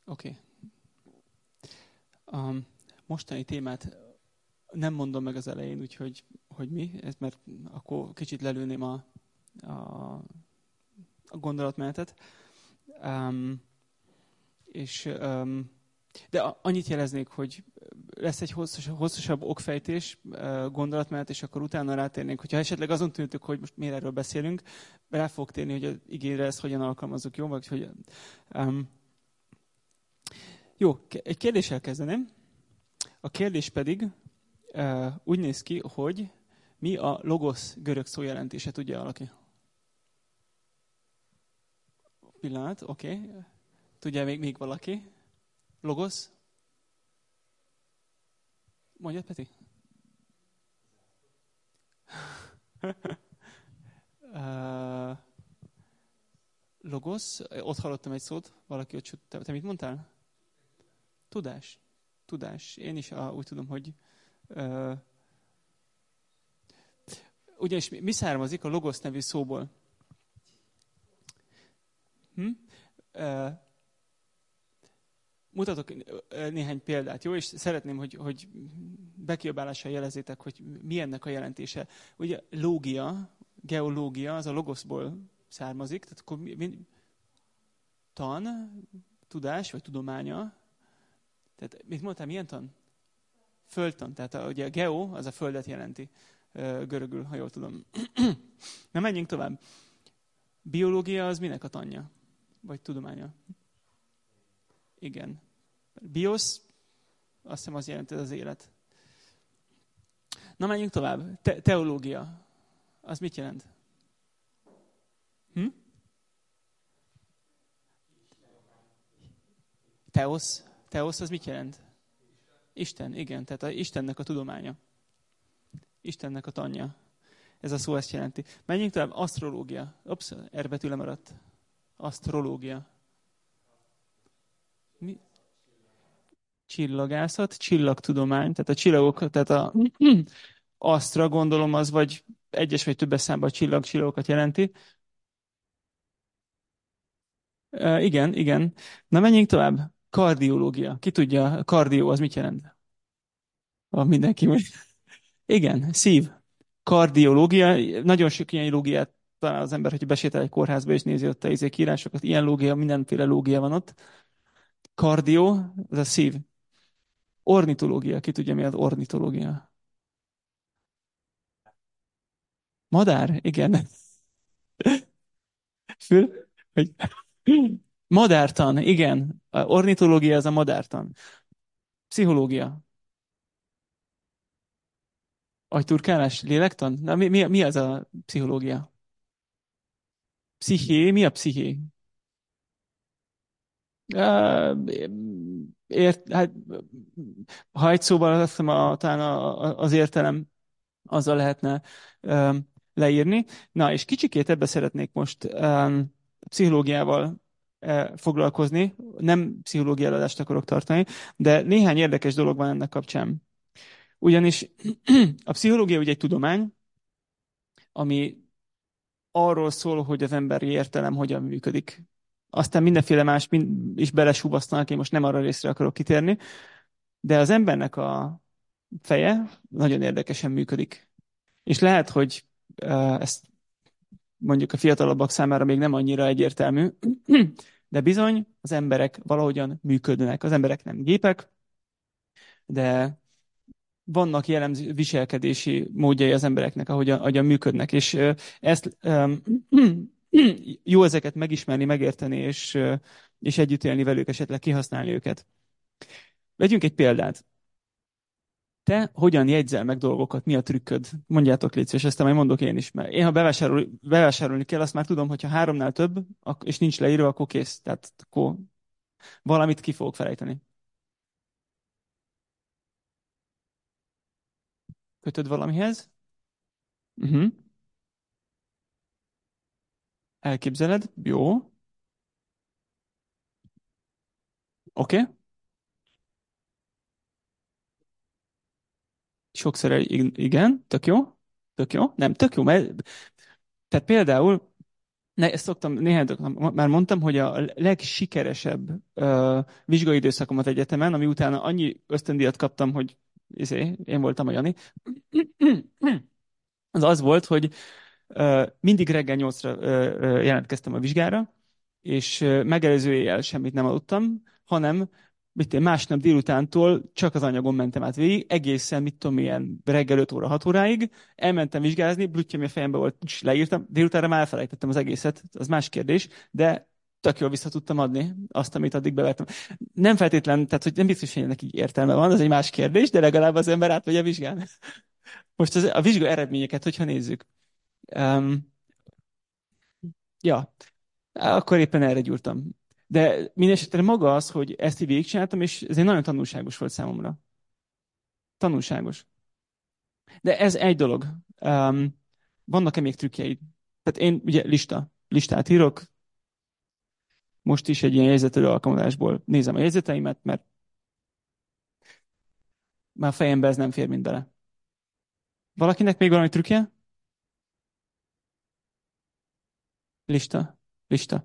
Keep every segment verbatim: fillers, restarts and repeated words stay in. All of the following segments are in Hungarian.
Oké. Okay. A mostani témát nem mondom meg az elején, úgyhogy hogy mi, ez mert akkor kicsit lelőném a, a, a gondolatmenetet. Um, és, um, de a, annyit jeleznék, hogy lesz egy hosszas, hosszasabb okfejtés, uh, gondolatmenet, és akkor utána rátérnénk, hogyha esetleg azon tűntük, hogy most miért erről beszélünk, rá fog térni, hogy az igényre ezt hogyan alkalmazzuk, jó? Vagy hogy, um, jó, egy kérdéssel kezdeném. A kérdés pedig uh, úgy néz ki, hogy mi a logosz görög szó jelentése, tudja valaki? Pillanat, oké. Okay. Tudja még, még valaki? Logosz? Mondjad, Peti? uh, logosz? Ott hallottam egy szót, valaki ott süt. Te, te mit mondtál? Tudás. Tudás. Én is uh, úgy tudom, hogy uh, ugyanis mi származik a logosz nevű szóból? Hm? Uh, mutatok néhány példát, jó? És szeretném, hogy, hogy bekiabálással jelezzétek, hogy mi ennek a jelentése. Ugye lógia, geológia, az a logoszból származik, tehát akkor mi, mi, tan, tudás, vagy tudománya. Tehát mit mondtál, milyen tan? Földtan. Tehát a, ugye a geo, az a földet jelenti görögül, ha jól tudom. Na menjünk tovább. Biológia az minek a tanja? Vagy tudománya? Igen. Bios, azt hiszem az jelenti az élet. Na menjünk tovább. Te- teológia. Az mit jelent? Hm? Teosz. Teosz az mit jelent? Isten, igen. Tehát a Istennek a tudománya. Istennek a tanja. Ez a szó ezt jelenti. Menjünk tovább. Asztrológia. Ops, R betű lemaradt. Asztrológia. Mi? Csillagászat, csillagtudomány, tehát a csillagok, tehát a asztra gondolom az vagy egyes vagy többes számban csillag, csillagokat jelenti. Uh, igen, igen. Na menjünk tovább. Kardiológia. Ki tudja, kardió az mit jelent? A mindenki. Igen, szív. Kardiológia. Nagyon sok ilyen lógiát talál az ember, hogy besétál egy kórházba és nézi ott a izék írásokat. Ilyen lógia, mindenféle lógia van ott. Kardió, az a szív. Ornitológia. Ki tudja, mi az ornitológia? Madár? Igen. Fül? Hogy... Madártan, igen. A ornitológia az a madártan. Pszichológia. Agyturkálás, lélektan? Na, mi, mi, mi az a pszichológia? Psziché, mi a psziché? Uh, ért, hát, ha egy szóban azt hiszem, a, talán a, a, az értelem azzal lehetne um, leírni. Na, és kicsikét ebbe szeretnék most um, pszichológiával uh, foglalkozni. Nem pszichológiai előadást akarok tartani, de néhány érdekes dolog van ennek kapcsán. Ugyanis a pszichológia ugye egy tudomány, ami arról szól, hogy az emberi értelem hogyan működik. Aztán mindenféle más mind is belesúvasztanak, én most nem arra részre akarok kitérni, de az embernek a feje nagyon érdekesen működik. És lehet, hogy uh, ezt mondjuk a fiatalabbak számára még nem annyira egyértelmű, de bizony az emberek valahogyan működnek. Az emberek nem gépek, de vannak jellemző viselkedési módjai az embereknek, ahogyan, ahogyan működnek, és uh, ezt um, jó ezeket megismerni, megérteni, és, uh, és együtt élni velük, esetleg kihasználni őket. Vegyünk egy példát. Te hogyan jegyzel meg dolgokat? Mi a trükköd? Mondjátok, légy szíves, ezt majd mondok én is. Mert én, ha bevásárol, bevásárolni kell, azt már tudom, hogyha háromnál több, és nincs leírva, akkor kész. Tehát akkor valamit ki fogok felejteni. Kötöd valamihez? Uh-huh. Elképzeled? Jó. Oké. Okay. Sokszor el- igen, tök jó. Tök jó. Nem, tök jó, mert tehát például Ne, ezt szoktam, néhány dolgot már mondtam, hogy a legsikeresebb uh, vizsgai időszakomat egyetemen, ami utána annyi ösztöndíjat kaptam, hogy izé, én voltam a Jani, az az volt, hogy uh, mindig reggel nyolcra uh, uh, jelentkeztem a vizsgára, és uh, megelőző éjjel semmit nem aludtam, hanem mit én, másnap délutántól csak az anyagon mentem át végig, egészen, mit tudom, ilyen reggel öt óra, hat óráig, elmentem vizsgázni, blütty, ami a fejembe volt, és leírtam, délutánra már elfelejtettem az egészet, az más kérdés, de tök jól vissza tudtam adni azt, amit addig bevertem. Nem feltétlen, tehát hogy nem biztos, hogy ennek így értelme van, az egy más kérdés, de legalább az ember átmegy a vizsgán. Most az, a vizsga eredményeket, hogyha nézzük. Um, ja, akkor éppen erre gyúrtam. De mindesetre maga az, hogy ezt így végigcsináltam, és ez egy nagyon tanulságos volt számomra. Tanulságos. De ez egy dolog. Um, vannak-e még trükkjeid? Tehát én ugye lista, listát írok, most is egy ilyen jegyzetelő alkalmazásból nézem a jegyzeteimet, mert már a fejembe ez nem fér mind bele. Valakinek még valami trükkje? Lista, lista.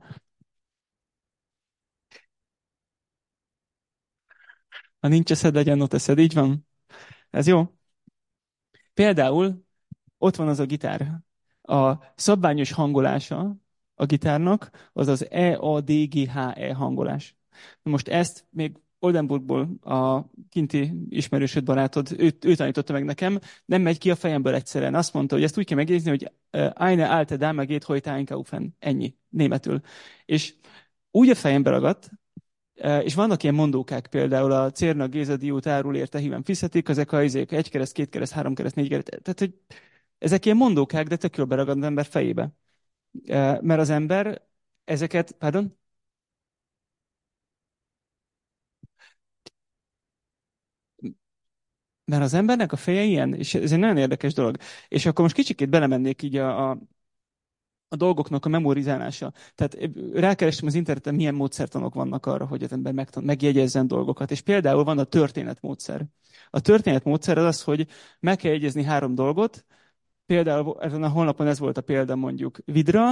Ha nincs eszed, legyen ott eszed, így van. Ez jó. Például ott van az a gitár. A szabványos hangolása a gitárnak az az E-A-D-G-H-E hangolás. Most ezt még Oldenburgból a kinti ismerősöd barátod, ő, ő tanította meg nekem, nem megy ki a fejemből egyszerűen. Azt mondta, hogy ezt úgy kell megjegyezni, hogy uh, eine alte Dame geht heute einkaufen. Ennyi, németül. És úgy a fejembe ragadt, uh, és vannak ilyen mondókák, például a Cérna Géza diót árul érte híven fizetik, ezek a izék, egy kereszt, két kereszt, három kereszt, négy kereszt. Tehát, hogy ezek ilyen mondókák, de tök jól beragad az ember fejébe. Uh, mert az ember ezeket, pardon? Mert az embernek a feje ilyen, és ez egy nagyon érdekes dolog. És akkor most kicsikét belemennék így a, a, a dolgoknak a memorizálása. Tehát rákerestem az interneten, milyen módszertanok vannak arra, hogy az ember megtan- megjegyezzen dolgokat. És például van a történetmódszer. A történetmódszer az az, hogy meg kell jegyezni három dolgot. Például ezen a honlapon ez volt a példa mondjuk vidra,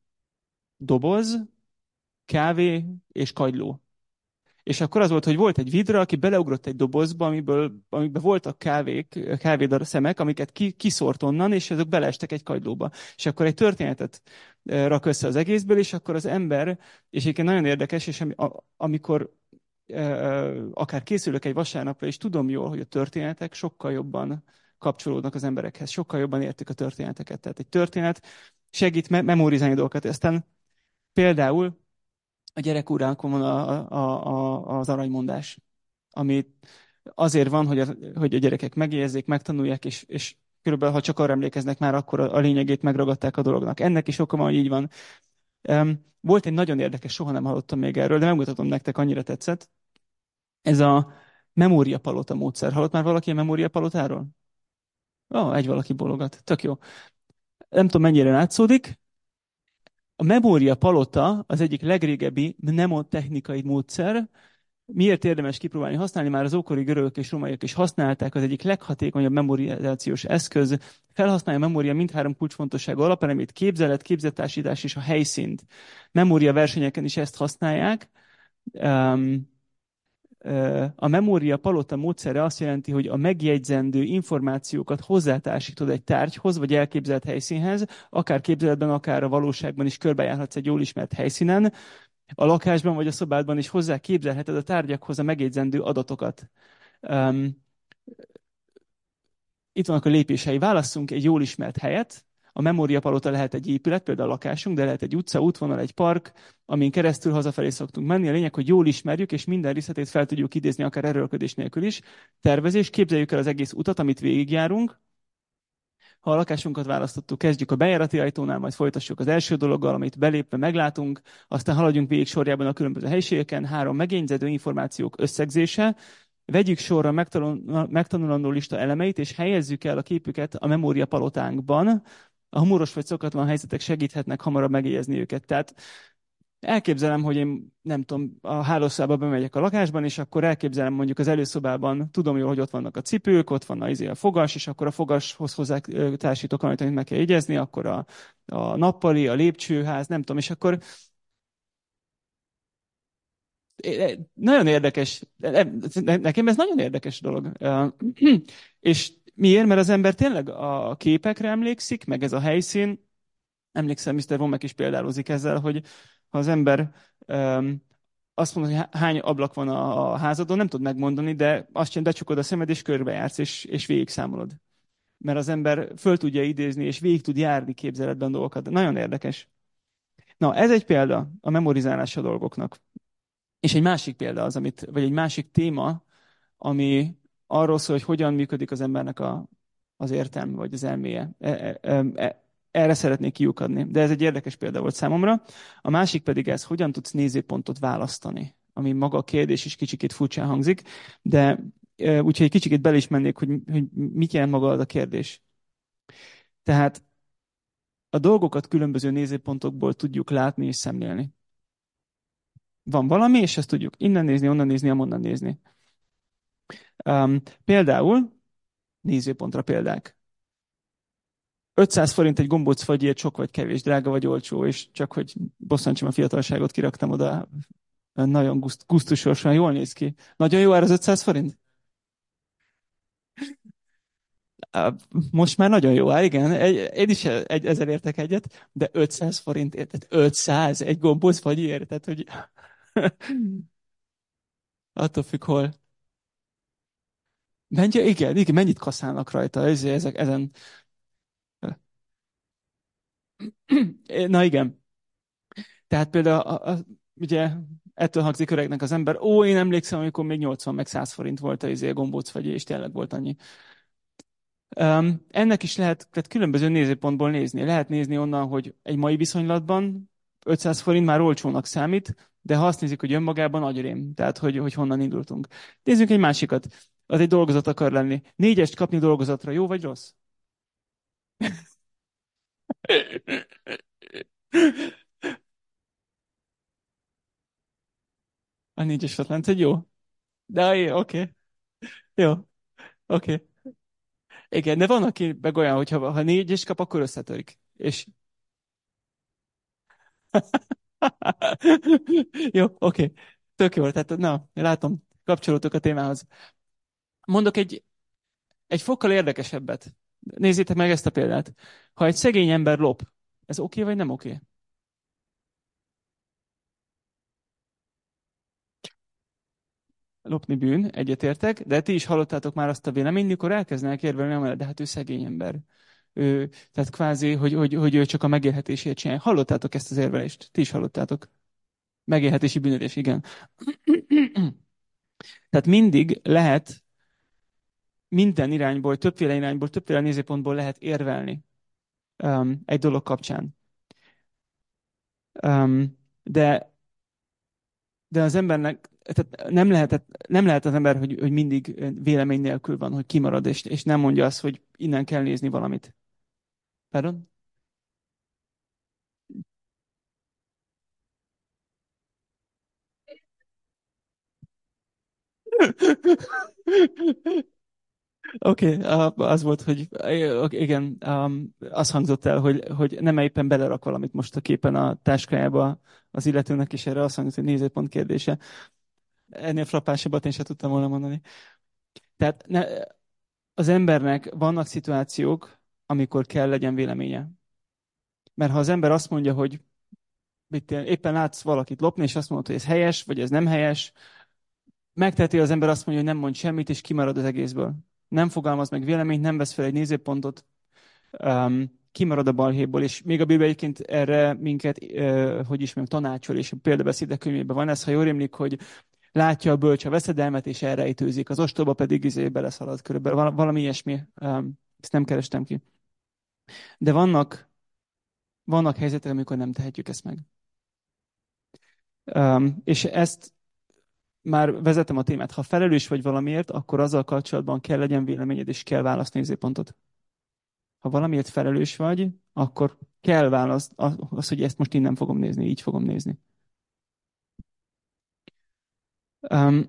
doboz, kávé és kagyló. És akkor az volt, hogy volt egy vidra, aki beleugrott egy dobozba, amiből, amiben voltak kávék, kávédar szemek, amiket ki, kiszórt onnan, és azok beleestek egy kagylóba. És akkor egy történetet eh, rak össze az egészből, és akkor az ember, és egyébként nagyon érdekes, és ami, a, amikor eh, akár készülök egy vasárnapra, és tudom jól, hogy a történetek sokkal jobban kapcsolódnak az emberekhez, sokkal jobban értik a történeteket. Tehát egy történet segít me- memorizálni dolgokat. Aztán például a gyerekóránkon van a, a, a, az aranymondás, ami azért van, hogy a, hogy a gyerekek megjegyezzék, megtanulják, és, és körülbelül, ha csak arra emlékeznek már, akkor a, a lényegét megragadták a dolognak. Ennek is oka van, hogy így van. Um, volt egy nagyon érdekes, soha nem hallottam még erről, de megmutatom nektek, annyira tetszett. Ez a memóriapalota módszer. Hallott már valaki a memóriapalotáról? Ó, oh, egy valaki bólogat. Tök jó. Nem tudom, mennyire látszódik. A memóriapalota az egyik legrégebbi mnemotechnikai módszer. Miért érdemes kipróbálni használni? Már az ókori görögök és rómaiak is használták, az egyik leghatékonyabb memorizációs eszköz. Felhasználja a memória mindhárom kulcsfontosságú alapelemét, képzelet, képzettársítás és a helyszínt. Memória versenyeken is ezt használják. Um, a memória palota módszere azt jelenti, hogy a megjegyzendő információkat hozzátársítod egy tárgyhoz, vagy elképzelt helyszínhez, akár képzeletben, akár a valóságban is körbejárhatsz egy jól ismert helyszínen, a lakásban vagy a szobádban is hozzá képzelheted a tárgyakhoz a megjegyzendő adatokat. Um, itt vannak a lépései. Válasszunk egy jól ismert helyet. A memóriapalota lehet egy épület, például a lakásunk, de lehet egy utca, útvonal, egy park, amin keresztül hazafelé szoktunk menni. A lényeg, hogy jól ismerjük, és minden részletét fel tudjuk idézni, akár erőlködés nélkül is. Tervezés, képzeljük el az egész utat, amit végigjárunk. Ha a lakásunkat választottuk, kezdjük a bejárati ajtónál, majd folytassuk az első dologgal, amit belépve meglátunk, aztán haladjunk végig sorjában a különböző helyiségeken. Három megjegyzendő információk összegzése. Vegyük sorra megtanul, megtanulandó lista elemeit, és helyezzük el a képüket a memória palotánkban. A humoros vagy szokatlan helyzetek segíthetnek hamarabb megjegyezni őket. Tehát elképzelem, hogy én nem tudom, a hálószobába bemegyek a lakásban, és akkor elképzelem mondjuk az előszobában, tudom jól, hogy ott vannak a cipők, ott van a, izé, a fogas, és akkor a fogashoz hozzá ö, társítok valamit, amit meg kell jegyezni, akkor a, a nappali, a lépcsőház, nem tudom, és akkor eh, nagyon érdekes, nem, nekem ez nagyon érdekes dolog. Ö, És miért? Mert az ember tényleg a képekre emlékszik, meg ez a helyszín. Emlékszem, miszter Vomek is példálozik ezzel, hogy ha az ember um, azt mondod, hogy hány ablak van a, a házadon, nem tudod megmondani, de azt sem becsukod a szemed, és körbejársz, és, és végig számolod. Mert az ember föl tudja idézni, és végig tud járni képzeletben dolgokat. Nagyon érdekes. Na, ez egy példa a memorizálása dolgoknak. És egy másik példa az, amit, vagy egy másik téma, ami arról szól, hogy hogyan működik az embernek a, az értelme, vagy az elméje. E, e, e, e, erre szeretnék kiukadni. De ez egy érdekes példa volt számomra. A másik pedig ez, hogyan tudsz nézőpontot választani, ami maga a kérdés is kicsikét furcsán hangzik, de e, úgyhogy egy kicsikét bele is mennék, hogy, hogy mit jelent maga az a kérdés. Tehát a dolgokat különböző nézőpontokból tudjuk látni és szemlélni. Van valami, és ezt tudjuk innen nézni, onnan nézni, amonnan nézni. Um, például, nézőpontra példák. ötszáz forint egy gombóc fagyért sok vagy kevés, drága vagy olcsó, és csak hogy bosszantsam a fiatalságot, kiraktam oda. Nagyon guszt, gusztusosan jól néz ki. Nagyon jó ár az ötszáz forint? Á, most már nagyon jó ár, igen. Egy, én is egy, ezzel értek egyet, de ötszáz forint, érted? ötszáz egy gombóc fagyért, tehát hogy attól függ, hol. Mennyi, igen, igen, mennyit kaszálnak rajta, ez, ezek, ezen. Na igen. Tehát például, a, a, ugye, ettől hangzik öregnek az ember, ó, én emlékszem, amikor még nyolcvan meg száz forint volt a izé, a gombóc vagy, és tényleg volt annyi. Um, ennek is lehet, tehát különböző nézőpontból nézni. Lehet nézni onnan, hogy egy mai viszonylatban ötszáz forint már olcsónak számít, de ha azt nézik, hogy önmagában agyrém, tehát hogy, hogy honnan indultunk. Nézzünk egy másikat. Az egy dolgozat akar lenni. Négyest kapni dolgozatra, jó vagy rossz? A négyes volt, hogy jó. De jó, oké. Okay. Jó, oké. Okay. Igen, de van, aki meg olyan, hogy ha, ha négy is kap, akkor összetörik. És... Jó, oké. Okay. Tök jó. Tehát, na, látom, kapcsolódtok a témához. Mondok egy, egy fokkal érdekesebbet. Nézzétek meg ezt a példát. Ha egy szegény ember lop, ez oké okay, vagy nem oké? Okay? Lopni bűn, egyetértek, de ti is hallottátok már azt a véleményt, mikor elkezdenek érvelni, amellett, de hát ő szegény ember. Ő, tehát kvázi, hogy, hogy, hogy ő csak a megélhetését csinálja. Hallottátok ezt az érvelést? Ti is hallottátok. Megélhetési bűnözés, igen. Tehát mindig lehet minden irányból, többféle irányból, többféle nézőpontból lehet érvelni um, egy dolog kapcsán. Um, de, de az embernek, tehát nem lehet, nem lehet az ember, hogy, hogy mindig vélemény nélkül van, hogy kimarad, és, és nem mondja azt, hogy innen kell nézni valamit. Pardon? Oké, okay, az volt, hogy okay, igen, um, az hangzott el, hogy, hogy nem éppen belerak valamit most a képen a táskájába az illetőnek, és erre azt hangzott, hogy nézőpont kérdése. Ennél frappánsabbat én sem tudtam volna mondani. Tehát ne, az embernek vannak szituációk, amikor kell legyen véleménye. Mert ha az ember azt mondja, hogy mit, éppen látsz valakit lopni, és azt mondod, hogy ez helyes, vagy ez nem helyes, megteheti az ember azt mondja, hogy nem mond semmit, és kimarad az egészből. Nem fogalmaz meg véleményt, nem vesz fel egy nézőpontot, um, kimarad a balhéból, és még a Biblia egyébként erre minket, uh, hogy is mondjam, tanácsol, és a példabeszédek könyvében van ez, ha jól emlik, hogy látja a bölcs a veszedelmet, és elrejtőzik, az ostoba pedig izé beleszalad körülbelül. Val- valami ilyesmi, um, ezt nem kerestem ki. De vannak, vannak helyzetek, amikor nem tehetjük ezt meg. Um, és ezt már vezetem a témát. Ha felelős vagy valamiért, akkor azzal kapcsolatban kell legyen véleményed, és kell választ nézőpontot. Ha valamiért felelős vagy, akkor kell választ, az, hogy ezt most innen fogom nézni, így fogom nézni. Um,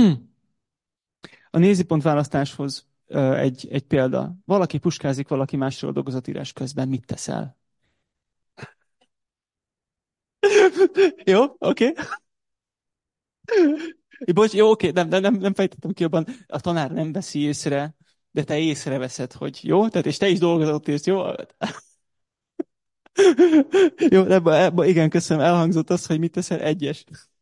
a nézőpont választáshoz ö, egy, egy példa. Valaki puskázik valaki másról dolgozatírás közben, mit teszel? Jó, oké. Okay. Bocs, jó, oké, okay. nem, nem, nem, nem fejtettem ki jobban. A tanár nem veszi észre, de te észreveszed, hogy jó, tehát és te is dolgozott írsz, jó? Jó, ebben, ebben, igen, köszönöm, elhangzott az, hogy mit teszel, egyes.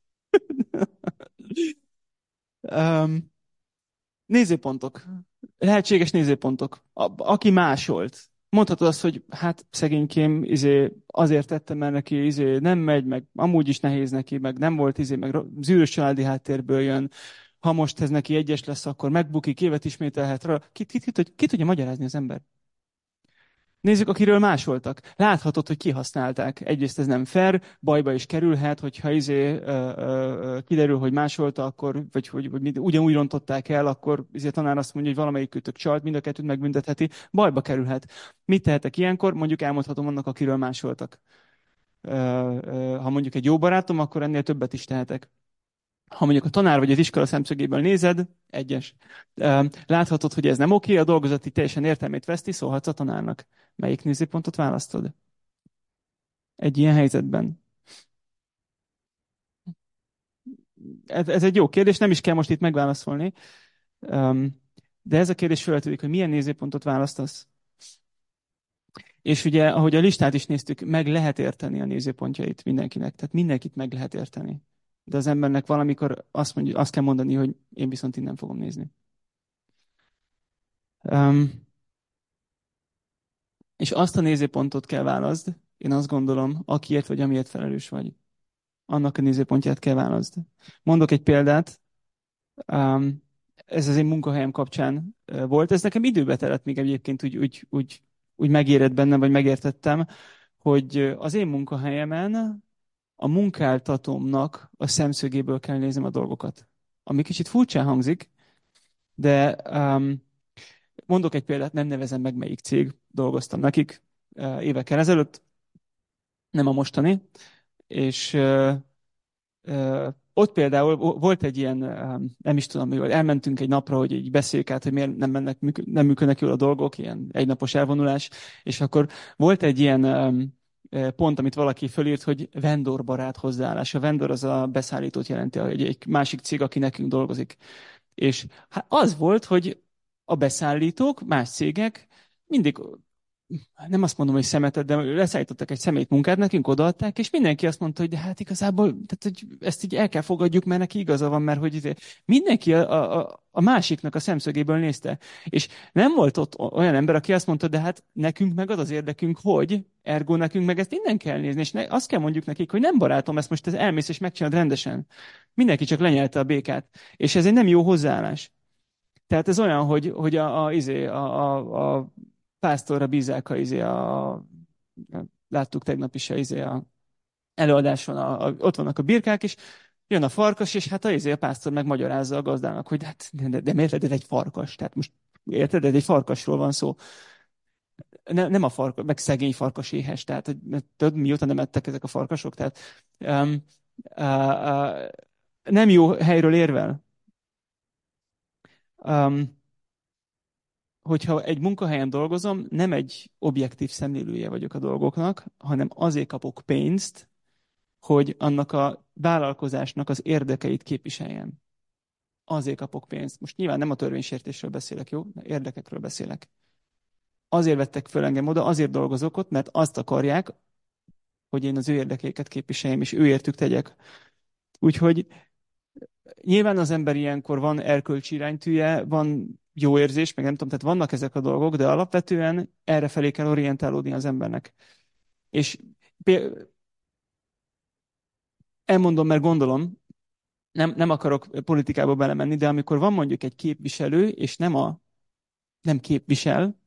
Um, nézőpontok. Lehetséges nézőpontok. A, aki másolt. Mondhatod azt, hogy hát szegénykém izé, azért tettem, mert neki izé, nem megy, meg amúgy is nehéz neki, meg nem volt izé, meg ro- zűrös családi háttérből jön. Ha most ez neki egyes lesz, akkor megbukik, évet ismételhet rá. Ki, ki, ki, ki, ki tudja magyarázni az ember? Nézzük, akiről másoltak. Láthatod, hogy kihasználták. Egyrészt ez nem fair, bajba is kerülhet, hogyha izé, ö, ö, ö, kiderül, hogy másolta, akkor, vagy hogy vagy mind- ugyanúgy rontották el, akkor izé, a tanár azt mondja, hogy valamelyikőtök csalt, mind a kettőt megbüntetheti, bajba kerülhet. Mit tehetek ilyenkor? Mondjuk elmondhatom annak, akiről másoltak. Ö, ö, ha mondjuk egy jó barátom, akkor ennél többet is tehetek. Ha mondjuk a tanár vagy az iskola szemszögéből nézed, egyes. Ö, Láthatod, hogy ez nem oké, a dolgozati teljesen értelmét veszti, szólhatsz a tanárnak. Melyik nézőpontot választod? Egy ilyen helyzetben. Ez, ez egy jó kérdés, nem is kell most itt megválaszolni. Um, de ez a kérdés felvetődik, hogy milyen nézőpontot választasz. És ugye, ahogy a listát is néztük, meg lehet érteni a nézőpontjait mindenkinek. Tehát mindenkit meg lehet érteni. De az embernek valamikor azt, mondja, azt kell mondani, hogy én viszont innen fogom nézni. Um, és azt a nézőpontot kell válaszd, én azt gondolom, akiért vagy amiért felelős vagy. Annak a nézőpontját kell válaszd. Mondok egy példát. Um, ez az én munkahelyem kapcsán uh, volt. Ez nekem időbe telett még egyébként úgy, úgy, úgy, úgy megérett bennem, vagy megértettem, hogy uh, az én munkahelyemen a munkáltatómnak a szemszögéből kell néznem a dolgokat. Ami kicsit furcsán hangzik, de um, mondok egy példát, nem nevezem meg, melyik cég, dolgoztam nekik uh, évekkel ezelőtt, nem a mostani, és uh, Ö, ott például volt egy ilyen, nem is tudom, hogy elmentünk egy napra, hogy így beszéljük át, hogy miért nem, mennek, nem működnek jól a dolgok, ilyen egynapos elvonulás, és akkor volt egy ilyen pont, amit valaki fölírt, hogy vendorbarát hozzáállás. A vendor az a beszállítót jelenti, hogy egy másik cég, aki nekünk dolgozik. És hát az volt, hogy a beszállítók, más cégek mindig nem azt mondom, hogy szemetet, de leszállítottak egy szemét munkát, nekünk odaadták, és mindenki azt mondta, hogy de hát igazából tehát, hogy ezt így el kell fogadjuk, mert neki igaza van, mert hogy izé- mindenki a, a, a másiknak a szemszögéből nézte. És nem volt ott olyan ember, aki azt mondta, de hát nekünk meg az az érdekünk, hogy ergo nekünk meg ezt innen kell nézni, és ne, azt kell mondjuk nekik, hogy nem barátom, ezt most ez elmész és megcsinálod rendesen. Mindenki csak lenyelte a békát. És ez egy nem jó hozzáállás. Tehát ez olyan, hogy, hogy a, a, izé, a, a, a pásztorra bízák, a, izé, a, a, láttuk tegnap is a, izé, a előadáson, a, a, ott vannak a birkák, és jön a farkas, és hát a, izé, a pásztor megmagyarázza a gazdának, hogy hát, de, de miért ez egy farkas? Tehát most érted, ez egy farkasról van szó. Ne, nem a farkas, meg szegény farkas éhes, tehát hogy, tudod, mióta nem ettek ezek a farkasok, tehát um, uh, uh, nem jó helyről érvel. Um, hogyha egy munkahelyen dolgozom, nem egy objektív szemlélője vagyok a dolgoknak, hanem azért kapok pénzt, hogy annak a vállalkozásnak az érdekeit képviseljem. Azért kapok pénzt. Most nyilván nem a törvénysértésről beszélek, jó? Érdekekről beszélek. Azért vettek föl engem oda, azért dolgozok ott, mert azt akarják, hogy én az ő érdekeiket képviseljem, és ő értük tegyek. Úgyhogy nyilván az ember ilyenkor van erkölcsi iránytűje, van jó érzés, meg nem tudom, tehát vannak ezek a dolgok, de alapvetően erre felé kell orientálódni az embernek. És pé- elmondom, mert gondolom, nem, nem akarok politikába belemenni, de amikor van mondjuk egy képviselő, és nem a nem képvisel,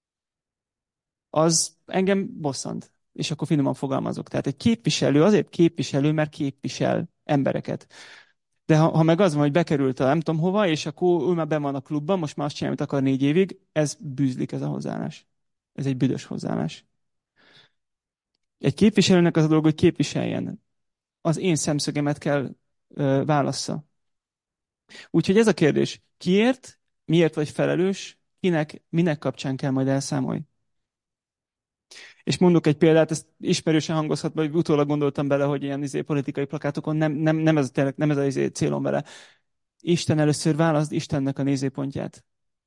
az engem bosszant. És akkor finoman fogalmazok. Tehát egy képviselő azért képviselő, mert képvisel embereket. De ha, ha meg az van, hogy bekerült a nem tudom hova, és akkor ő már ben van a klubban, most már azt csinálja, amit akar négy évig, ez bűzlik ez a hozzáállás. Ez egy büdös hozzáállás. Egy képviselőnek az a dolog, hogy képviseljen. Az én szemszögemet kell ö, válassza. Úgyhogy ez a kérdés, kiért, miért vagy felelős, kinek, minek kapcsán kell majd elszámolni. És mondok egy példát, ezt ismerősen hangozhat, vagy utólag gondoltam bele, hogy ilyen izé, politikai plakátokon nem, nem, nem ez, tényleg, nem ez a izé, célom vele. Isten először válaszd Istennek a nézőpontját.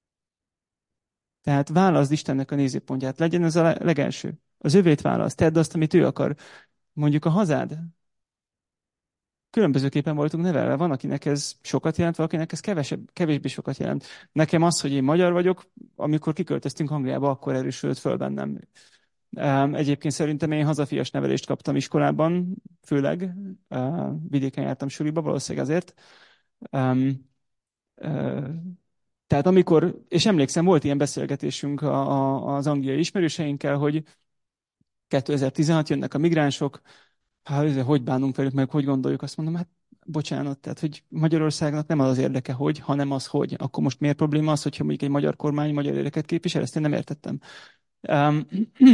Tehát válaszd Istennek a nézőpontját. Legyen ez a legelső. Az övét választ. Tedd azt, amit ő akar. Mondjuk a hazád. Különbözőképpen voltunk nevelve. Van, akinek ez sokat jelent, valakinek ez kevesebb, kevésbé sokat jelent. Nekem az, hogy én magyar vagyok, amikor kiköltöztünk Angliába, akkor erősödött föl bennem. Egyébként szerintem én hazafias nevelést kaptam iskolában, főleg vidéken jártam suliba, valószínűleg azért. Tehát amikor, és emlékszem, volt ilyen beszélgetésünk a, a, az angliai ismerőseinkkel, hogy kétezer-tizenhat jönnek a migránsok, hát hogy bánunk velük, meg hogy gondoljuk, azt mondom, hát bocsánat, tehát hogy Magyarországnak nem az az érdeke, hogy, hanem az, hogy. Akkor most miért probléma az, hogyha mondjuk egy magyar kormány magyar érdeket képvisel? Ezt én nem értettem. Um,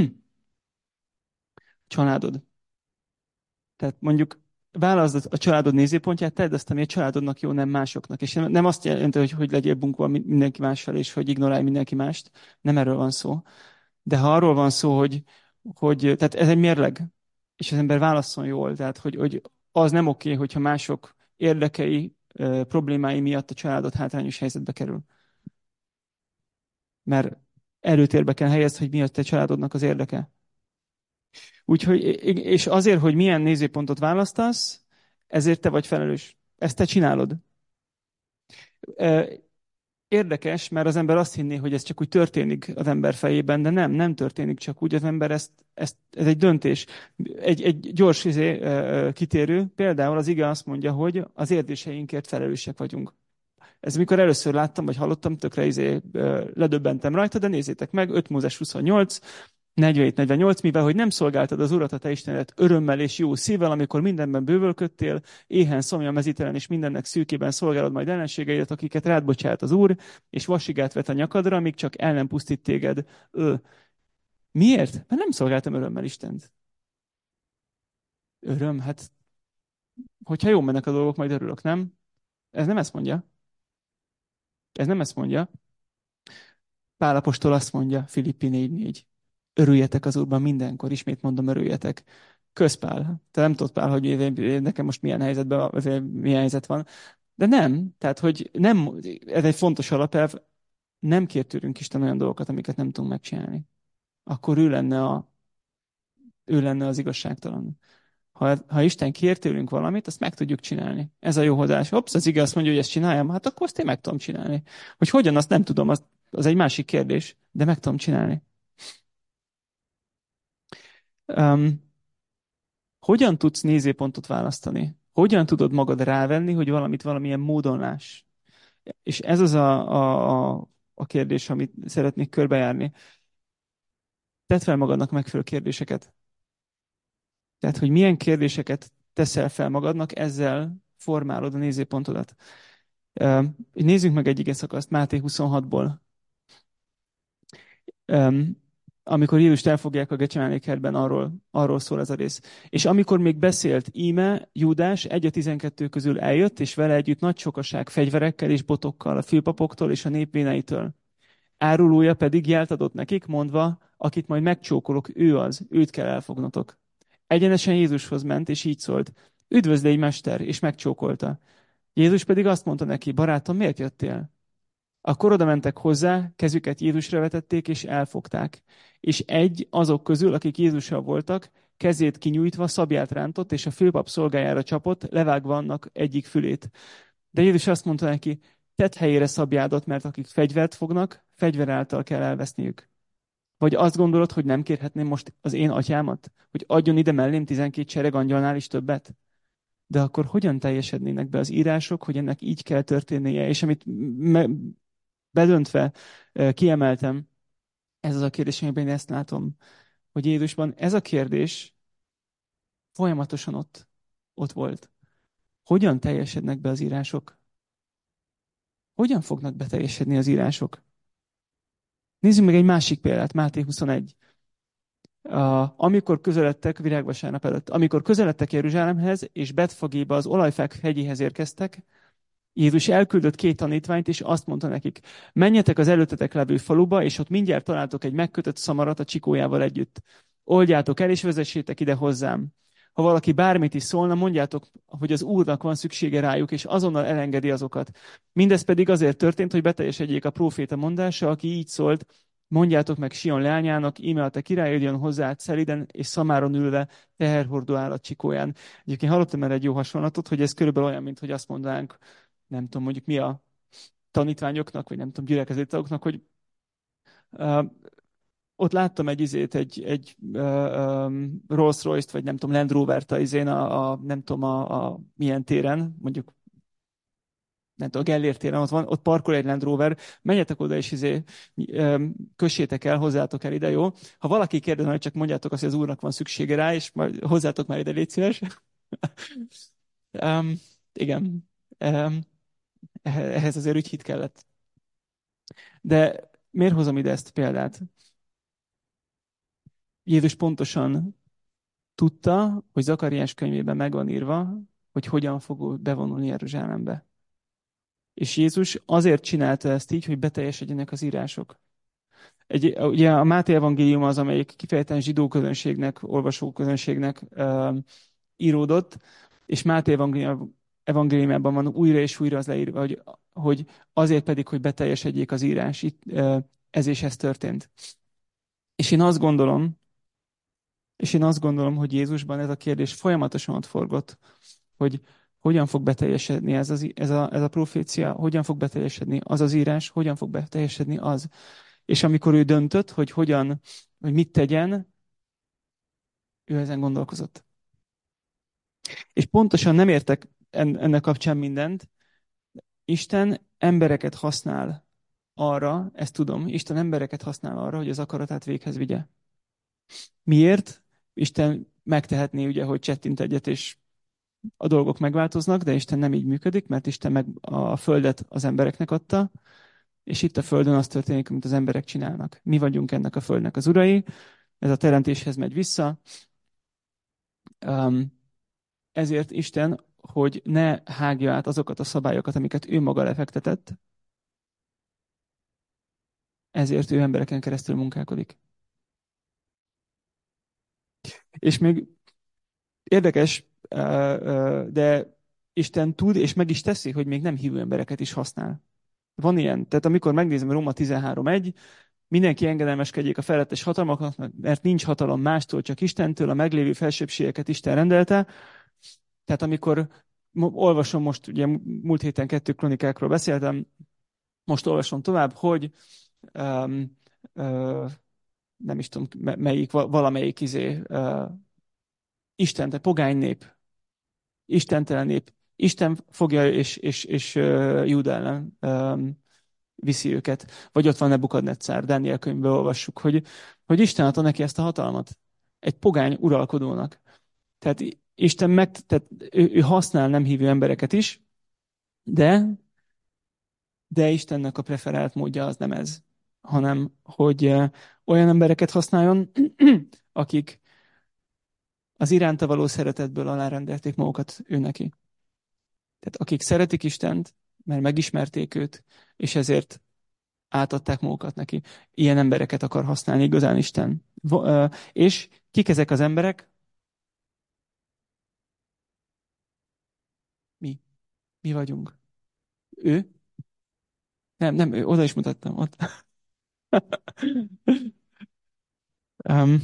családod. Tehát mondjuk válaszd a családod nézőpontját, tedd azt, ami a családodnak jó, nem másoknak. És nem azt jelenti, hogy, hogy legyél bunkva mindenki mással, és hogy ignorálj mindenki mást. Nem erről van szó. De ha arról van szó, hogy, hogy tehát ez egy mérleg, és az ember válasszon jól, tehát hogy, hogy az nem oké, hogyha mások érdekei, problémái miatt a családod hátrányos helyzetbe kerül. Mert előtérbe kell helyezni, hogy mi a te családodnak az érdeke. Úgyhogy, és azért, hogy milyen nézőpontot választasz, ezért te vagy felelős. Ezt te csinálod. Érdekes, mert az ember azt hinné, hogy ez csak úgy történik az ember fejében, de nem, nem történik csak úgy. Az ember ezt, ezt ez egy döntés. Egy, egy gyors izé, kitérő, például az ige azt mondja, hogy az érzéseinkért felelősek vagyunk. Ez mikor először láttam, vagy hallottam, tökre izé, ledöbbentem rajta, de nézzétek meg, öt Mózes huszonnyolc, negyvenhét negyvennyolc, mivel hogy nem szolgáltad az Urat, a te Istenedet örömmel és jó szívvel, amikor mindenben bővölködtél, éhen, szomjan, mezítelen és mindennek szűkében szolgálod majd ellenségeidet, akiket rád bocsát az Úr, és vasigát vet a nyakadra, míg csak el nem pusztít téged. Ö. Miért? Mert nem szolgáltam örömmel Istent. Öröm, hát hogyha jól mennek a dolgok, majd örülök, nem? Ez nem ezt mondja. Ez nem ezt mondja. Pál apostol azt mondja, Filippi négy négy. Örüljetek az Úrban mindenkor, ismét mondom, örüljetek. Közpál. Te nem tudod, Pál, hogy nekem most milyen helyzetben, milyen helyzet van. De nem, tehát, hogy nem, ez egy fontos alapelv, nem kér tőlünk Isten olyan dolgokat, amiket nem tudunk megcsinálni. Akkor ő lenne, a, ő lenne az igazságtalan. Ha, ha Isten kér tőlünk valamit, azt meg tudjuk csinálni. Ez a jó hozás. Hops, az igaz, azt mondja, hogy ezt csináljam, hát akkor azt én meg tudom csinálni. Hogy hogyan, azt nem tudom, az, az egy másik kérdés, de meg tudom csinálni. Um, hogyan tudsz nézőpontot választani? Hogyan tudod magad rávenni, hogy valamit valamilyen módon láss? És ez az a, a, a, a kérdés, amit szeretnék körbejárni. Tedd fel magadnak megfelelő kérdéseket. Tehát, hogy milyen kérdéseket teszel fel magadnak, ezzel formálod a nézőpontodat. Nézzük meg egy ige szakaszt Máté huszonhatból. Amikor Jézust elfogják a Gecsemáné kertben, arról, arról szól ez a rész. És amikor még beszélt, íme Júdás egy a tizenkettő közül eljött, és vele együtt nagy sokaság fegyverekkel és botokkal a főpapoktól és a népvéneitől. Árulója pedig jelt adott nekik, mondva, akit majd megcsókolok, ő az, őt kell elfognotok. Egyenesen Jézushoz ment, és így szólt, üdvözlégy, mester, és megcsókolta. Jézus pedig azt mondta neki, barátom, miért jöttél? Akkor oda mentek hozzá, kezüket Jézusra vetették, és elfogták. És egy azok közül, akik Jézussal voltak, kezét kinyújtva szabját rántott, és a főpap szolgájára csapott, levágva annak egyik fülét. De Jézus azt mondta neki, tedd helyére szabjádat, mert akik fegyvert fognak, fegyver által kell elveszniük. Vagy azt gondolod, hogy nem kérhetném most az én atyámat, hogy adjon ide mellém tizenkét sereg angyalnál is többet? De akkor hogyan teljesednének be az írások, hogy ennek így kell történnie? És amit me- bedöntve kiemeltem, ez az a kérdés, amiben én ezt látom, hogy Jézusban ez a kérdés folyamatosan ott, ott volt. Hogyan teljesednek be az írások? Hogyan fognak beteljesedni az írások? Nézzük meg egy másik példát, Máté huszonegy. Uh, amikor közeledtek, virágvasárnap előtt, amikor közeledtek Jeruzsálemhez, és Betfagéba az olajfák hegyéhez érkeztek, Jézus elküldött két tanítványt, és azt mondta nekik, menjetek az előttetek levő faluba, és ott mindjárt találtok egy megkötött szamarat a csikójával együtt. Oldjátok el, és vezessétek ide hozzám. Ha valaki bármit is szólna, mondjátok, hogy az Úrnak van szüksége rájuk, és azonnal elengedi azokat. Mindez pedig azért történt, hogy beteljesedjék a próféta mondása, aki így szólt, mondjátok meg Sion leányának, íme a te királyod jön hozzá szeliden és szamáron ülve teherhordó állat csikóján. Egyébként hallottam erre egy jó hasonlatot, hogy ez körülbelül olyan, mint hogy azt mondanánk, nem tudom, mondjuk mi a tanítványoknak, vagy nem tudom, gyülekezetoknak, hogy uh, ott láttam egy izét, egy, egy uh, um, Rolls-Royce-t, vagy nem tudom, Land Rover-t a izén, a, a, nem tudom, a, a milyen téren, mondjuk nem tudom, a Gellért téren, ott van, ott parkol egy Land Rover, menjetek oda, és izé, um, kössétek el, hozzátok el ide, jó? Ha valaki kérdezne, hogy csak mondjátok azt, hogy az úrnak van szüksége rá, és majd hozzátok már ide, légy szíves. um, igen. Um, ehhez azért ügyhit kellett. De miért hozom ide ezt a példát? Jézus pontosan tudta, hogy Zakariás könyvében meg van írva, hogy hogyan fog bevonulni Jeruzsálembe. És Jézus azért csinálta ezt így, hogy beteljesedjenek az írások. Egy, ugye a Máté evangélium az, amelyik kifejezetten zsidó közönségnek, olvasó közönségnek uh, íródott, és Máté evangélium, evangéliumában van újra és újra az leírva, hogy, hogy azért pedig, hogy beteljesedjék az írás. Itt, uh, ez és ez történt. És én azt gondolom, és én azt gondolom, hogy Jézusban ez a kérdés folyamatosan ott forgott, hogy hogyan fog beteljesedni ez, az, ez, a, ez a profécia, hogyan fog beteljesedni az az írás, hogyan fog beteljesedni az. És amikor ő döntött, hogy hogyan, hogy mit tegyen, ő ezen gondolkozott. És pontosan nem értek ennek kapcsán mindent. Isten embereket használ arra, ezt tudom, Isten embereket használ arra, hogy az akaratát véghez vigye. Miért? Isten megtehetné ugye, hogy csettint egyet, és a dolgok megváltoznak, de Isten nem így működik, mert Isten meg a földet az embereknek adta, és itt a földön az történik, amit az emberek csinálnak. Mi vagyunk ennek a földnek az urai, ez a teremtéshez megy vissza. Um, ezért Isten, hogy ne hágja át azokat a szabályokat, amiket ő maga lefektetett, ezért ő embereken keresztül munkálkodik. És még érdekes, de Isten tud, és meg is teszi, hogy még nem hívő embereket is használ. Van ilyen. Tehát amikor megnézem Róma tizenhárom egy, mindenki engedelmeskedjék a felettes hatalmaknak, mert nincs hatalom mástól, csak Istentől, a meglévő felsőbbségeket Isten rendelte. Tehát amikor olvasom most, ugye múlt héten kettő kronikákról beszéltem, most olvasom tovább, hogy um, uh, nem is tudom, melyik, valamelyik izé, uh, Isten, te pogány nép, istentelen nép, Isten fogja és, és, és uh, Júda ellen um, viszi őket. Vagy ott van Nebukadneccár, Dániel könyvben olvassuk, hogy, hogy Isten adta neki ezt a hatalmat. Egy pogány uralkodónak. Tehát Isten meg, tehát ő, ő használ nem hívő embereket is, de, de Istennek a preferált módja az nem ez, hanem hogy olyan embereket használjon, akik az iránta való szeretetből alárendelték magukat ő neki. Tehát akik szeretik Istent, mert megismerték őt, és ezért átadták magukat neki. Ilyen embereket akar használni igazán Isten. És kik ezek az emberek? Mi. Mi vagyunk. Ő? Nem, nem, ő, oda is mutattam. Ott. um,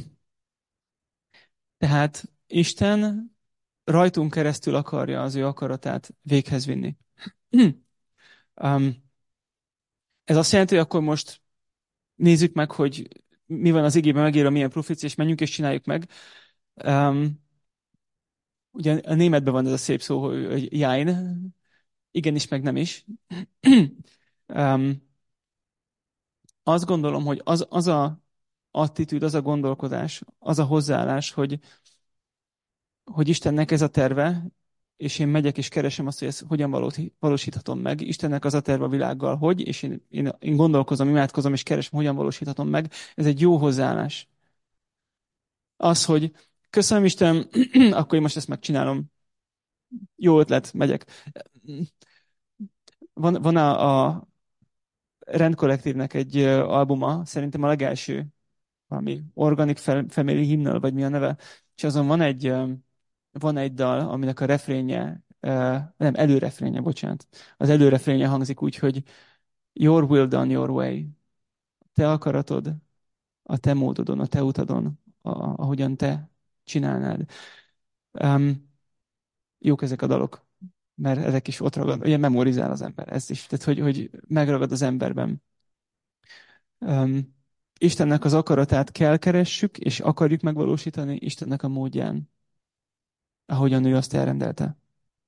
tehát Isten rajtunk keresztül akarja az ő akaratát véghez vinni. um, ez azt jelenti, hogy akkor most nézzük meg, hogy mi van az igében megírva, milyen profécia, és menjünk és csináljuk meg. Um, ugye a németben van ez a szép szó, hogy jáin. Igenis, meg nem is. um, azt gondolom, hogy az, az a attitűd, az a gondolkodás, az a hozzáállás, hogy, hogy Istennek ez a terve, és én megyek és keresem azt, hogy ezt hogyan valósíthatom meg. Istennek az a terve a világgal, hogy, és én, én, én gondolkozom, imádkozom, és keresem, hogyan valósíthatom meg. Ez egy jó hozzáállás. Az, hogy köszönöm Isten, akkor én most ezt megcsinálom. Jó ötlet, megyek. van, van a, a Rend Collective-nek egy ö, albuma, szerintem a legelső, valami Organic Fa- Family Hymnal, vagy mi a neve, és azon van egy, ö, van egy dal, aminek a refrénje, ö, nem, előrefrénje, bocsánat. Az előrefrénje hangzik úgy, hogy Your will done your way. Te akaratod, a te módodon, a te utadon, a, ahogyan te csinálnád. Um, jók ezek a dalok, mert ezek is ott ragad, ugye memorizál az ember, ez is, tehát hogy, hogy megragad az emberben. Um, Istennek az akaratát kell keressük, és akarjuk megvalósítani Istennek a módján, ahogyan ő azt elrendelte.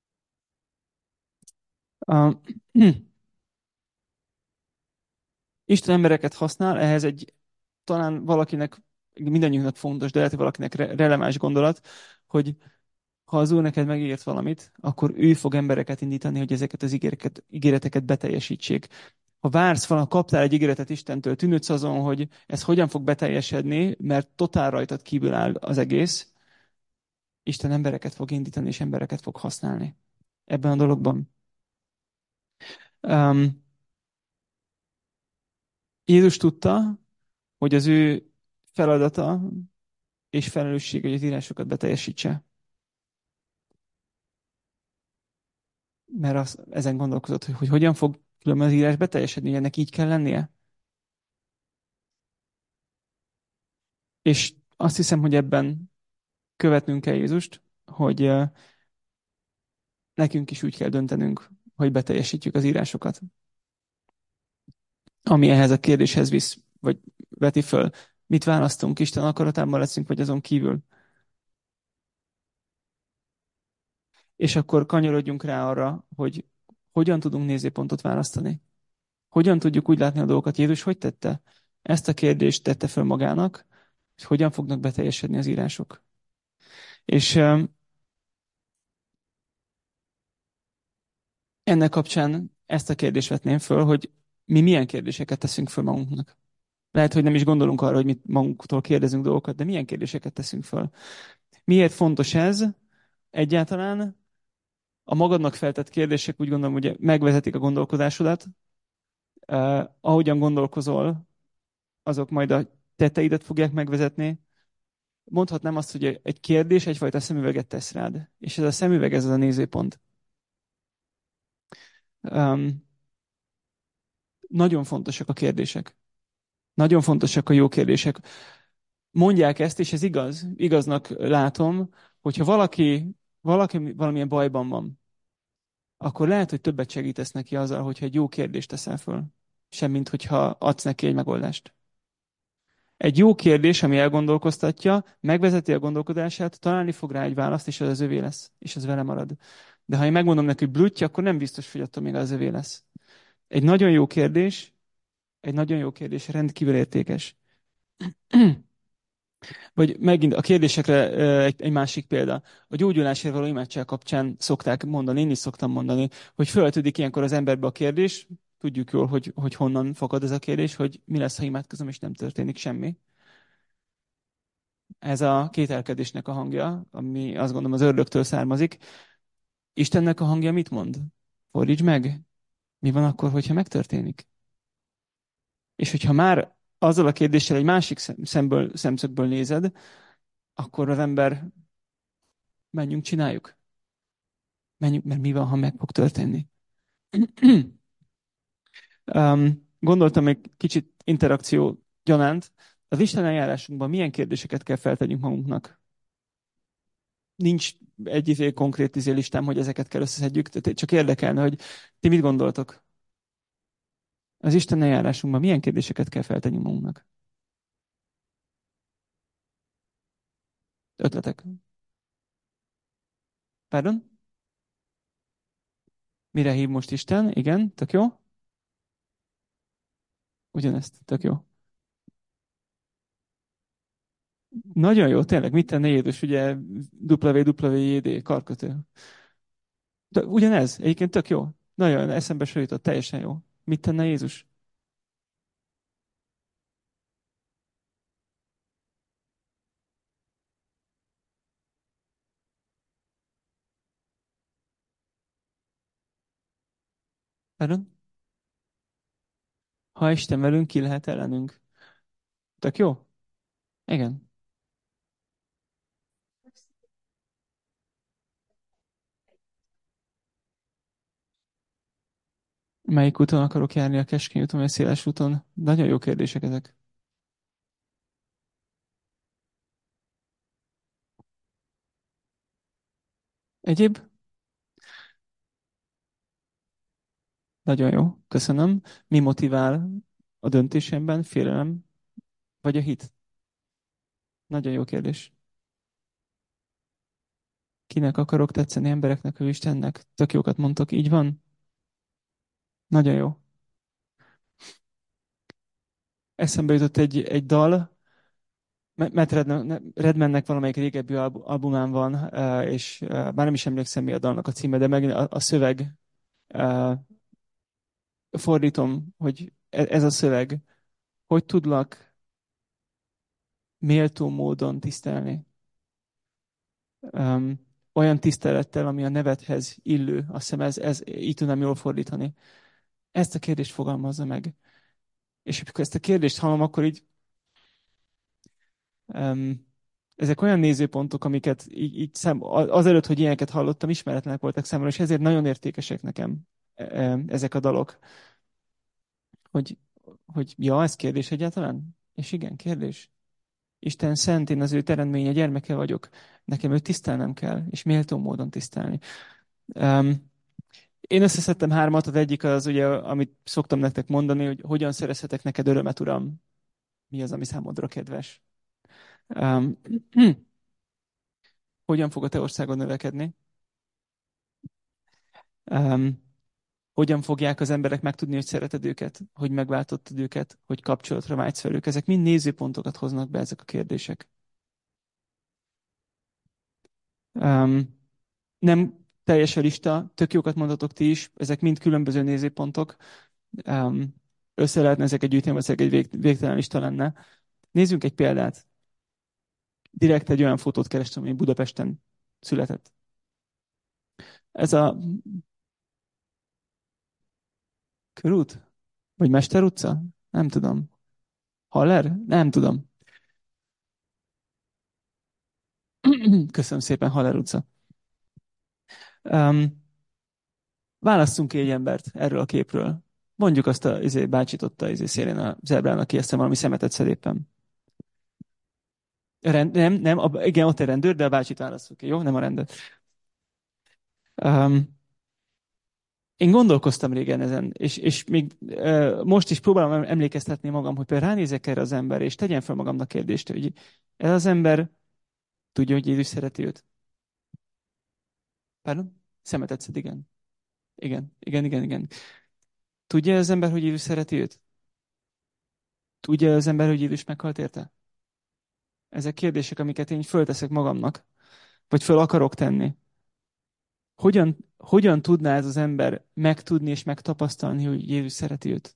Um, Isten embereket használ, ehhez egy talán valakinek, mindannyiunknak fontos, de lehet, hogy valakinek re- releváns gondolat, hogy ha az Úr neked megígért valamit, akkor ő fog embereket indítani, hogy ezeket az ígéreket, ígéreteket beteljesítsék. Ha vársz valami, kaptál egy ígéretet Istentől, tűnődsz azon, hogy ez hogyan fog beteljesedni, mert totál rajtad kívül áll az egész, Isten embereket fog indítani, és embereket fog használni ebben a dologban. Um, Jézus tudta, hogy az ő feladata és felelőssége, hogy az írásokat beteljesítse. Mert az, ezen gondolkozott, hogy, hogy hogyan fog különben az írás beteljesedni, ennek így kell lennie. És azt hiszem, hogy ebben követnünk kell Jézust, hogy eh, nekünk is úgy kell döntenünk, hogy beteljesítjük az írásokat. Ami ehhez a kérdéshez visz, vagy veti föl. Mit választunk? Isten akaratában leszünk, vagy azon kívül? És akkor kanyarodjunk rá arra, hogy hogyan tudunk nézőpontot választani. Hogyan tudjuk úgy látni a dolgokat? Jézus hogy tette? Ezt a kérdést tette föl magának, hogy hogyan fognak beteljesedni az írások. És eh, ennek kapcsán ezt a kérdést vetném föl, hogy mi milyen kérdéseket teszünk föl magunknak. Lehet, hogy nem is gondolunk arra, hogy mit magunktól kérdezünk dolgokat, de milyen kérdéseket teszünk föl. Miért fontos ez egyáltalán? A magadnak feltett kérdések úgy gondolom, hogy megvezetik a gondolkodásodat. Uh, ahogyan gondolkozol, azok majd a tetteidet fogják megvezetni. Mondhatnám azt, hogy egy kérdés egyfajta szemüveget tesz rád. És ez a szemüveg, ez az a nézőpont. Um, Nagyon fontosak a kérdések. Nagyon fontosak a jó kérdések. Mondják ezt, és ez igaz. Igaznak látom, hogyha valaki, valaki valamilyen bajban van, akkor lehet, hogy többet segítesz neki azzal, hogyha egy jó kérdést teszel föl, semmint hogyha adsz neki egy megoldást. Egy jó kérdés, ami elgondolkoztatja, megvezeti a gondolkodását, találni fog rá egy választ, és az az övé lesz, és az vele marad. De ha én megmondom neki, hogy blutty, akkor nem biztos, hogy attól még az övé lesz. Egy nagyon jó kérdés, egy nagyon jó kérdés, rendkívül értékes. Vagy megint a kérdésekre egy, egy másik példa. A gyógyulásért való imádság kapcsán szokták mondani, én is szoktam mondani, hogy feltűnik ilyenkor az emberbe a kérdés, tudjuk jól, hogy, hogy honnan fakad ez a kérdés, hogy mi lesz, ha imádkozom, és nem történik semmi. Ez a kételkedésnek a hangja, ami azt gondolom az ördögtől származik. Istennek a hangja mit mond? Fordíts meg! Mi van akkor, hogyha megtörténik? És hogyha már azzal a kérdéssel egy másik szemből, szemszögből nézed, akkor az ember menjünk, csináljuk. Menjünk, mert mi van, ha meg fog történni. um, gondoltam egy kicsit interakció gyanánt. Az Isten eljárásunkban milyen kérdéseket kell feltegyünk magunknak? Nincs egy izé konkrét izé listám, hogy ezeket kell összeszedjük, tehát csak érdekelne, hogy ti mit gondoltok? Az Isten eljárásunkban milyen kérdéseket kell feltenni magunknak? Ötletek. Pardon? Mire hív most Isten? Igen, tök jó. Ugyanezt, tök jó. Nagyon jó, tényleg. Mit tenne Jézus? Ugye dupla vé dupla vé jé dé, karkötő. De ugyanez, egyébként tök jó. Nagyon eszembe se jutott, teljesen jó. Mit tenne Jézus? Pardon? Ha Isten velünk, ki lehet ellenünk? Tök jó? Igen. Melyik úton akarok járni, a keskeny úton vagy a széles úton? Nagyon jó kérdések ezek. Egyéb? Nagyon jó. Köszönöm. Mi motivál a döntésemben? Félelem vagy a hit? Nagyon jó kérdés. Kinek akarok tetszeni, embereknek vagy Istennek? Tök jókat mondtok, így van? Nagyon jó. Eszembe jutott egy, egy dal, M- Matt Redman- Redmannek valamelyik régebbi albu- albumán van, eh, és eh, már nem is emlékszem, mi a dalnak a címe, de meg a, a szöveg, eh, fordítom, hogy e- ez a szöveg, hogy tudlak méltó módon tisztelni. Um, olyan tisztelettel, ami a nevedhez illő. Azt hiszem, ez, ez így tudnám jól fordítani. Ezt a kérdést fogalmazza meg. És amikor ezt a kérdést hallom, akkor így um, ezek olyan nézőpontok, amiket így, így szem, azelőtt, hogy ilyeneket hallottam, ismeretlenek voltak számomra, és ezért nagyon értékesek nekem e- e- ezek a dalok. Hogy, hogy ja, ez kérdés egyáltalán? És igen, kérdés. Isten szent, én az ő teremtménye gyermeke vagyok. Nekem őt tisztelnem kell, és méltó módon tisztelni. Um, én összeszedtem hármat, az egyik az ugye, amit szoktam nektek mondani, hogy hogyan szerezhetek neked örömet, Uram. Mi az, ami számodra kedves? Um, hogyan fog a te országod növekedni? Um, hogyan fogják az emberek megtudni, hogy szereted őket, hogy megváltottad őket, hogy kapcsolatra vágysz velük? Ezek mind nézőpontokat hoznak be, ezek a kérdések. Um, nem teljes a lista, tök jókat mondhatok ti is, ezek mind különböző nézőpontok. Um, össze lehetne ezeket gyűjteni, vagy egy vég, végtelen lista lenne. Nézzünk egy példát. Direkt egy olyan fotót kerestem, ami Budapesten született. Ez a körút? Vagy Mester utca? Nem tudom. Haller? Nem tudom. Köszönöm szépen, Haller utca. Um, válasszunk ki egy embert erről a képről. Mondjuk azt a izé, bácsit ott a izé, szélén a zebrán, aki ezt valami szemetet szed éppen. Rend, nem, nem, a, igen, ott egy rendőr, de a bácsit válasszuk ki, jó? Nem a rendőr. Um, én gondolkoztam régen ezen, és, és még uh, most is próbálom emlékeztetni magam, hogy például ránézek erre az ember, és tegyen fel magamnak kérdést, hogy ez az ember tudja, hogy Jézus szereti őt. Pardon? Szemet szed, igen. Igen, igen, igen, igen. Tudja az ember, hogy Jézus szereti őt? Tudja az ember, hogy Jézus meghalt érte? Ezek kérdések, amiket én fölteszek magamnak, vagy föl akarok tenni. Hogyan, hogyan tudná ez az ember megtudni és megtapasztalni, hogy Jézus szereti őt?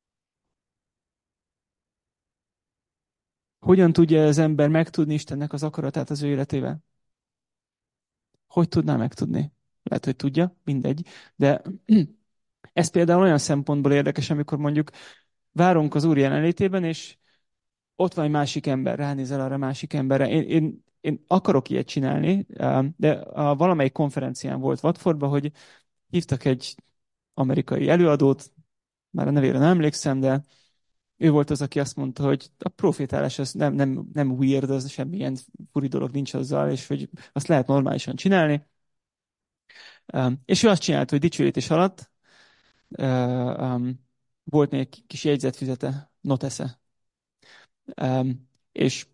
Hogyan tudja az ember megtudni Istennek az akaratát az ő életével? Hogy tudná megtudni? Lehet, hogy tudja, mindegy. De ez például olyan szempontból érdekes, amikor mondjuk várunk az Úr jelenlétében, és ott van egy másik ember, ránézel arra a másik emberre. Én, én, én akarok ilyet csinálni, de a valamelyik konferencián volt Watfordban, hogy hívtak egy amerikai előadót, már a nevére nem emlékszem, de ő volt az, aki azt mondta, hogy a profétálás az nem, nem, nem weird, az semmilyen furi dolog nincs azzal, és hogy azt lehet normálisan csinálni. Um, és ő azt csinált, hogy dicsőítés alatt uh, um, volt még egy kis jegyzetfüzete, notesze. Um, és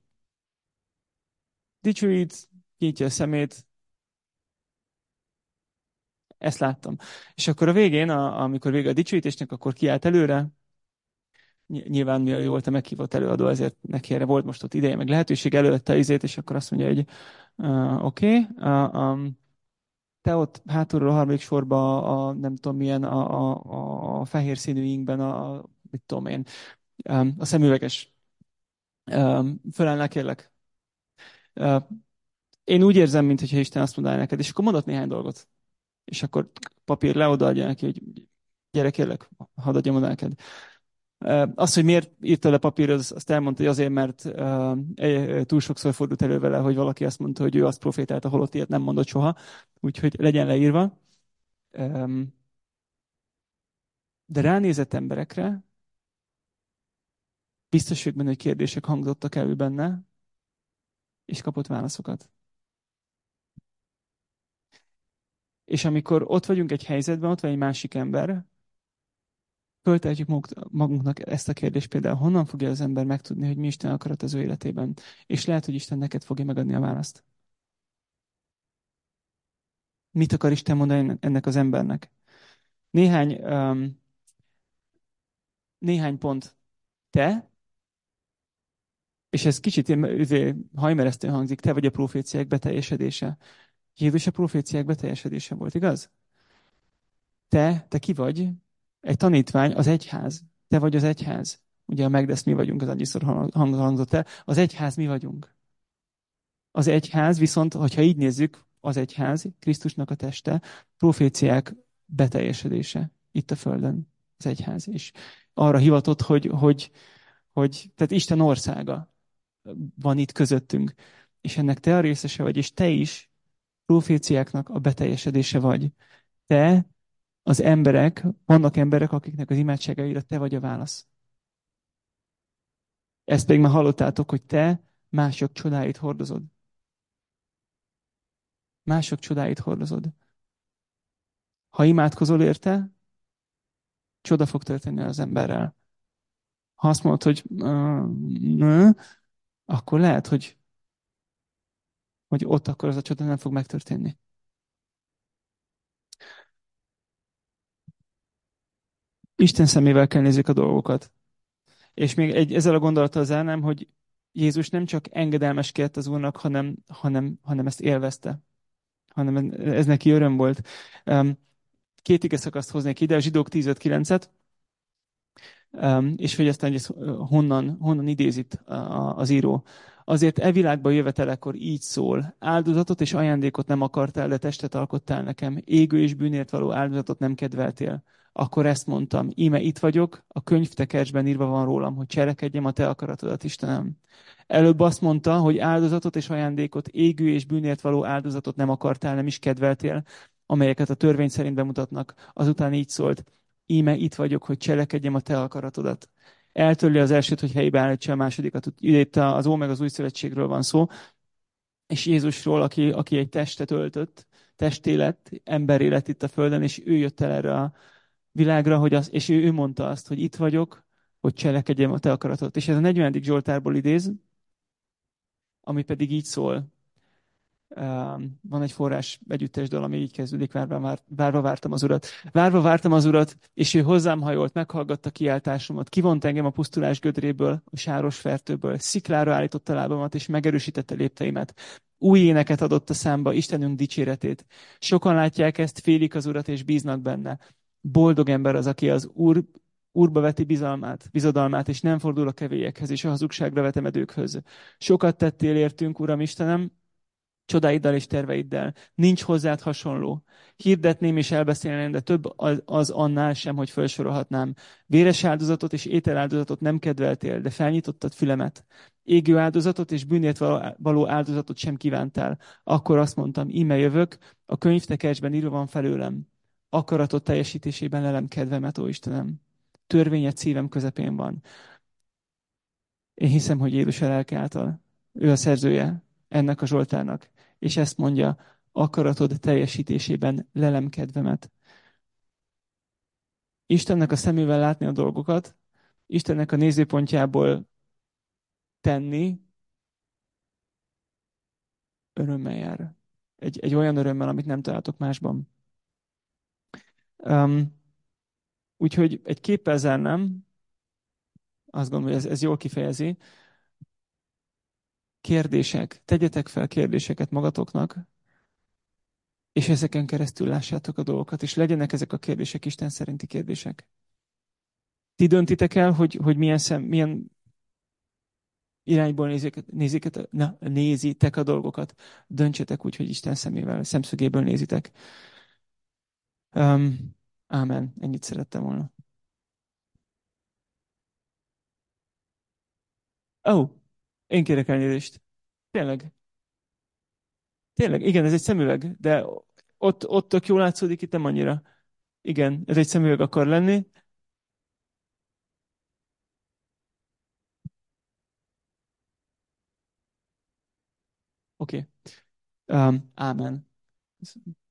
dicsőít, kinyitja a szemét, ezt láttam. És akkor a végén, a, amikor vége a dicsőítésnek, akkor kiállt előre, Ny- nyilván mivel ő volt a meghívott előadó, ezért neki erre volt most ott ideje, meg lehetőség előtte izét, és akkor azt mondja, hogy uh, oké, okay, uh, um, te ott hátulról a harmadik sorba a, nem tudom milyen, a, a, a fehér színű ingben, a, a mit tudom én, um, a szemüveges. Um, fölállnál kérlek. Uh, én úgy érzem, mintha Isten azt mondaná neked, és akkor mondott néhány dolgot. És akkor papír le odaadja neki, hogy Gyere, kérlek, hadd adjam oda neked. Ö, Az, hogy miért írta le papírra, az- azt elmondta, hogy azért, mert ö, ö, túl sokszor fordult elő vele, hogy valaki azt mondta, hogy ő azt profétálta, holott ilyet nem mondott soha. Úgyhogy legyen leírva. Ö, De ránézett emberekre, biztos vagyok benne, hogy kérdések hangzottak elő benne, és kapott válaszokat. És amikor ott vagyunk egy helyzetben, ott van egy másik ember, föltehetjük maguk- magunknak ezt a kérdést például, honnan fogja az ember megtudni, hogy mi Isten akarat az ő életében. És lehet, hogy Isten neked fogja megadni a választ. Mit akar Isten mondani ennek az embernek? Néhány, um, néhány pont. Te, és ez kicsit ilyen, izé, hajmeresztően hangzik, te vagy a proféciák beteljesedése. Jézus a proféciák beteljesedése volt, igaz? Te, te ki vagy? Egy tanítvány, az egyház. Te vagy az egyház. Ugye a Megdesz mi vagyunk, az annyiszor hang- hangzott el. Az egyház mi vagyunk. Az egyház viszont, hogyha így nézzük, az egyház, Krisztusnak a teste, proféciák beteljesedése itt a Földön. Az egyház. És arra hivatott, hogy, hogy, hogy tehát Isten országa van itt közöttünk. És ennek te a részese vagy, és te is proféciáknak a beteljesedése vagy. Te, az emberek, vannak emberek, akiknek az imádságaira te vagy a válasz. Ezt pedig már hallottátok, hogy te mások csodáit hordozod. Mások csodáit hordozod. Ha imádkozol érte, csoda fog történni az emberrel. Ha azt mondod, hogy uh, nö, akkor lehet, hogy, hogy ott akkor az a csoda nem fog megtörténni. Isten szemével kell nézzük a dolgokat. És még egy, ezzel a gondolattal zárnám, hogy Jézus nem csak engedelmeskedett az Úrnak, hanem, hanem, hanem ezt élvezte. Hanem ez neki öröm volt. Um, Két ige szakaszt hoznék ide, a zsidók tíz öt kilencet, um, és hogy aztán hogy ez honnan, honnan idéz itt az író. Azért e világba jövetelekor így szól, áldozatot és ajándékot nem akartál, de testet alkottál nekem, égő és bűnért való áldozatot nem kedveltél. Akkor ezt mondtam, íme itt vagyok, a könyvtekercsben írva van rólam, hogy cselekedjem a te akaratodat, Istenem. Előbb azt mondta, hogy áldozatot és ajándékot, égő és bűnért való áldozatot nem akartál, nem is kedveltél, amelyeket a törvény szerint bemutatnak. Azután így szólt, íme itt vagyok, hogy cselekedjem a te akaratodat. Eltörli az elsőt, hogy helyébe állítsa a másodikat. Itt az Ó meg az Új Szövetségről van szó, és Jézusról, aki, aki egy testet öltött, testé lett, emberé lett itt a Földön, és ő jött el erre a világra, hogy az, és ő, ő mondta azt, hogy itt vagyok, hogy cselekedjem a te akaratodat. És ez a negyvenedik Zsoltárból idéz, ami pedig így szól. Um, van egy forrás együttes dal, ami így kezdődik, várva, vár, várva vártam az urat. Várva vártam az urat, és ő hozzám hajolt, meghallgatta kiáltásomat, kivont engem a pusztulás gödréből, a sáros fertőből, sziklára állította lábamat, és megerősítette lépteimet. Új éneket adott a számba, Istenünk dicséretét. Sokan látják ezt, félik az urat, és bíznak benne. Boldog ember az, aki az úr, úrba veti bizalmát, bizodalmát, és nem fordul a kevélyekhez, és a hazugságra vetemedőkhöz. Sokat tettél értünk, Uram Istenem, csodáiddal és terveiddel. Nincs hozzád hasonló. Hirdetném és elbeszélném, de több az, az annál sem, hogy felsorolhatnám. Véres áldozatot és ételáldozatot nem kedveltél, de felnyitottad fülemet. Égő áldozatot és bűnért való áldozatot sem kívántál. Akkor azt mondtam, íme jövök, a könyvtekercsben írva van felőlem. Akaratot teljesítésében lelem kedvemet, ó Istenem. Törvényed szívem közepén van. Én hiszem, hogy Jézus a lelke által. Ő a szerzője ennek a Zsoltárnak. És ezt mondja, akaratod teljesítésében lelem kedvemet. Istennek a szemével látni a dolgokat, Istennek a nézőpontjából tenni, örömmel jár. Egy, egy olyan örömmel, amit nem találtok másban. Um, úgyhogy egy képpel zárnám, azt gondolom, hogy ez, ez jól kifejezi. Kérdések. Tegyetek fel kérdéseket magatoknak, és ezeken keresztül lássátok a dolgokat, és legyenek ezek a kérdések Isten szerinti kérdések. Ti döntitek el, hogy, hogy milyen, szem, milyen irányból nézik, nézik, na, nézitek a dolgokat. Döntsetek úgy, hogy Isten szemével, szemszögéből nézitek. Um, Ámen. Ennyit szerettem volna. Ó, oh, én kérek elnézést. Tényleg. Tényleg, igen, ez egy szemüveg, de ott, ott tök jól látszódik, itt nem annyira. Igen, ez egy szemüveg akar lenni. Oké. Okay. Um, ámen.